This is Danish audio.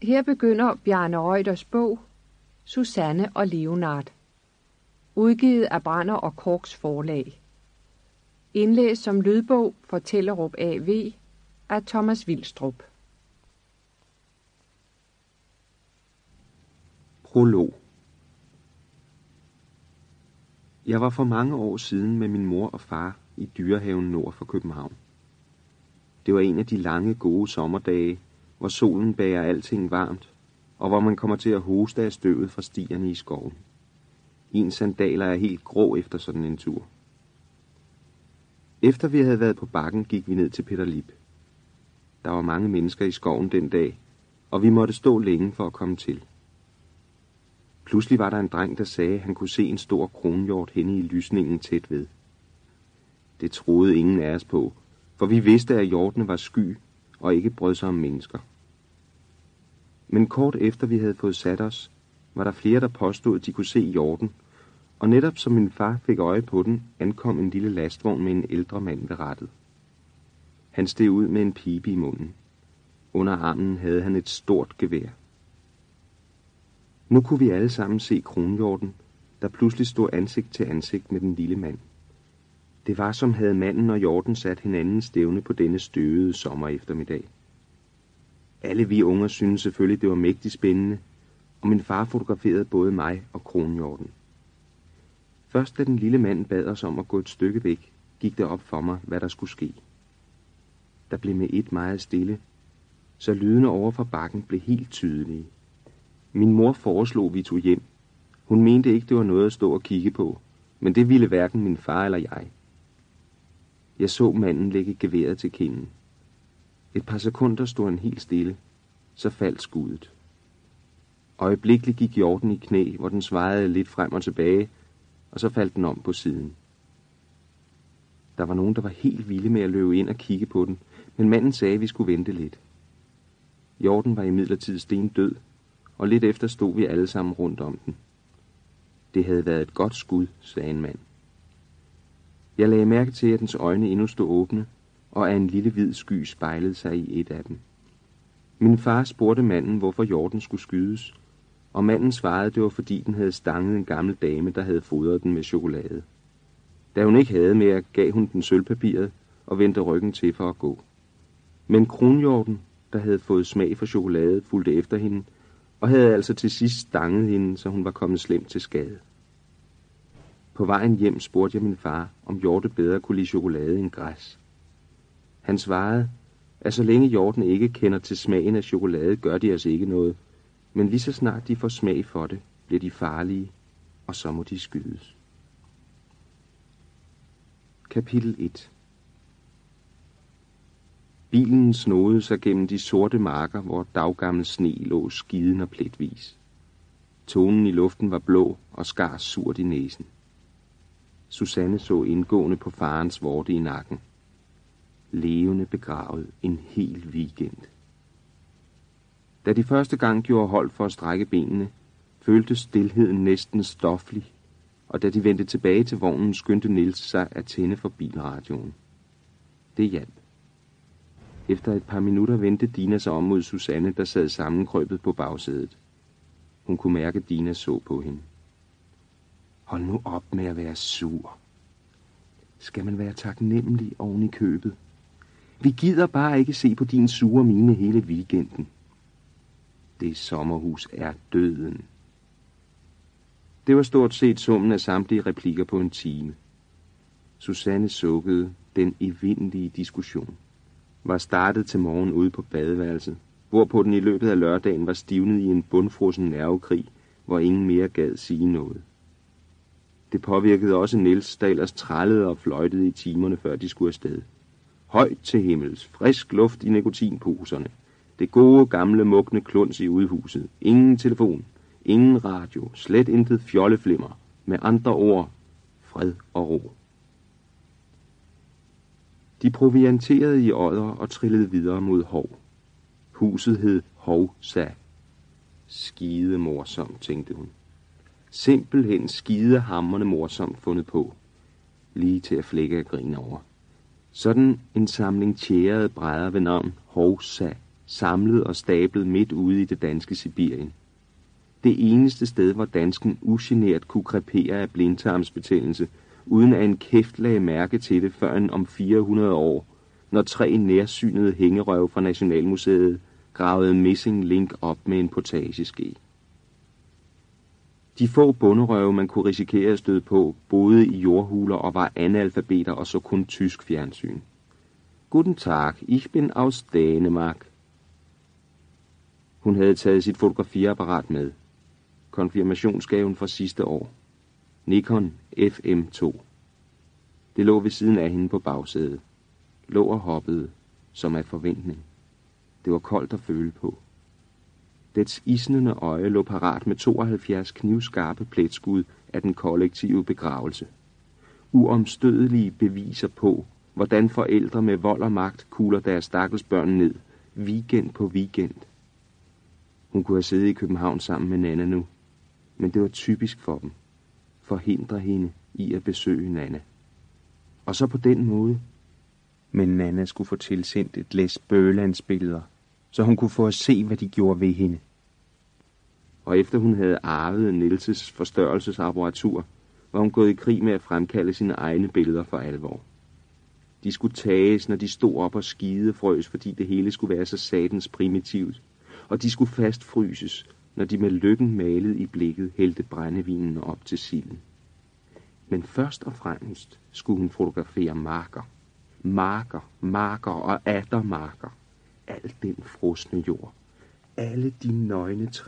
Her begynder Bjarne Reuters bog, Susanne og Leonard. Udgivet af Branner og Korks forlag. Indlæst som lydbog for Tellerup AV af Thomas Vilstrup. Prolog. Jeg var for mange år siden med min mor og far i Dyrehaven nord for København. Det var en af de lange, gode sommerdage, hvor solen bager alting varmt, og hvor man kommer til at hoste af støvet fra stierne i skoven. Ens sandaler er helt grå efter sådan en tur. Efter vi havde været på bakken, gik vi ned til Peter Lip. Der var mange mennesker i skoven den dag, og vi måtte stå længe for at komme til. Pludselig var der en dreng, der sagde, at han kunne se en stor kronhjort henne i lysningen tæt ved. Det troede ingen af os på, for vi vidste, at hjortene var sky og ikke brød sig om mennesker. Men kort efter vi havde fået sat os, var der flere, der påstod, at de kunne se hjorten, og netop som min far fik øje på den, ankom en lille lastvogn med en ældre mand ved rattet. Han steg ud med en pibe i munden. Under armen havde han et stort gevær. Nu kunne vi alle sammen se kronhjorten, der pludselig stod ansigt til ansigt med den lille mand. Det var som havde manden og hjorten sat hinanden stævne på denne støvede sommer eftermiddag. Alle vi unger syntes selvfølgelig, det var mægtigt spændende, og min far fotograferede både mig og kronhjorten. Først da den lille mand bad os om at gå et stykke væk, gik det op for mig, hvad der skulle ske. Der blev med et meget stille, så lydene over fra bakken blev helt tydelige. Min mor foreslog, vi tog hjem. Hun mente ikke, det var noget at stå og kigge på, men det ville hverken min far eller jeg. Jeg så manden lægge geværet til kinden. Et par sekunder stod han helt stille, så faldt skuddet. Øjeblikkeligt gik hjorten i knæ, hvor den svajede lidt frem og tilbage, og så faldt den om på siden. Der var nogen, der var helt vilde med at løbe ind og kigge på den, men manden sagde, at vi skulle vente lidt. Hjorten var imidlertid stendød, og lidt efter stod vi alle sammen rundt om den. Det havde været et godt skud, sagde en mand. Jeg lagde mærke til, at dens øjne endnu stod åbne, og at en lille hvid sky spejlede sig i et af dem. Min far spurgte manden, hvorfor hjorten skulle skydes, og manden svarede, at det var fordi den havde stanget en gammel dame, der havde fodret den med chokolade. Da hun ikke havde mere, gav hun den sølvpapiret og vendte ryggen til for at gå. Men kronhjorten, der havde fået smag for chokolade, fulgte efter hende, og havde altså til sidst stanget hende, så hun var kommet slemt til skade. På vejen hjem spurgte jeg min far, om hjorte bedre kunne lide chokolade end græs. Han svarede, at så længe hjorten ikke kender til smagen af chokolade, gør de altså ikke noget, men lige så snart de får smag for det, bliver de farlige, og så må de skydes. Kapitel 1. Bilen snodede sig gennem de sorte marker, hvor daggammel sne lå skiden og pletvis. Tonen i luften var blå og skar surt i næsen. Susanne så indgående på farens vorte i nakken. Levende begravet en hel weekend. Da de første gang gjorde hold for at strække benene, føltes stilheden næsten stoflig, og da de vendte tilbage til vognen, skyndte Niels sig at tænde for bilradioen. Det hjalp. Efter et par minutter vendte Dina sig om mod Susanne, der sad sammenkrøbet på bagsædet. Hun kunne mærke, at Dina så på hende. Hold nu op med at være sur. Skal man være taknemmelig oven i købet? Vi gider bare ikke se på din sure mine hele weekenden. Det sommerhus er døden. Det var stort set summen af samtlige replikker på en time. Susanne sukkede. Den evindelige diskussion var startet til morgen ude på badeværelset, hvorpå den i løbet af lørdagen var stivnet i en bundfrossen nervekrig, hvor ingen mere gad sige noget. Det påvirkede også Niels, der ellers trællede og fløjtede i timerne, før de skulle afsted. Højt til himmels, frisk luft i nikotinposerne, det gode gamle mugne kluns i udhuset, ingen telefon, ingen radio, slet intet fjolleflimmer, med andre ord, fred og ro. De provianterede i Odder og trillede videre mod Hov. Huset hed Hovsa. Skide morsomt, tænkte hun. Simpelthen skidehamrende morsomt fundet på. Lige til at flække af grin over. Sådan en samling tjærede brædder ved navn Hovsa samlet og stablet midt ude i det danske Sibirien. Det eneste sted, hvor dansken ugenert kunne krepere af blindtarmsbetændelse, uden at en kæft lagde mærke til det førend om 400 år, når 3 nærsynede hængerøv fra Nationalmuseet gravede Missing Link op med en potageske. De få bonderøve, man kunne risikere at støde på, boede i jordhuler og var analfabeter og så kun tysk fjernsyn. Guten Tag, ich bin aus Dänemark. Hun havde taget sit fotografiapparat med. Konfirmationsgaven fra sidste år. Nikon FM2. Det lå ved siden af hende på bagsædet. Lå og hoppede, som af forventning. Det var koldt at føle på. Dets isnende øje lå parat med 72 knivskarpe pletskud af den kollektive begravelse. Uomstødelige beviser på, hvordan forældre med vold og magt kugler deres stakkels børn ned, weekend på weekend. Hun kunne have siddet i København sammen med Nanna nu, men det var typisk for dem. Forhindre hende i at besøge Nanna. Og så på den måde. Men Nanna skulle få tilsendt et læs Bøgelandsbilleder, så hun kunne få at se, hvad de gjorde ved hende. Og efter hun havde arvet Nielses forstørrelsesapparatur, var hun gået i krig med at fremkalde sine egne billeder for alvor. De skulle tages, når de stod op og skidefrøs, fordi det hele skulle være så satans primitivt. Og de skulle fastfryses, når de med lykken malet i blikket hældte brændevinen op til silden. Men først og fremmest skulle hun fotografere marker. Marker og atter marker. Al den frosne jord. Alle de nøgne træer.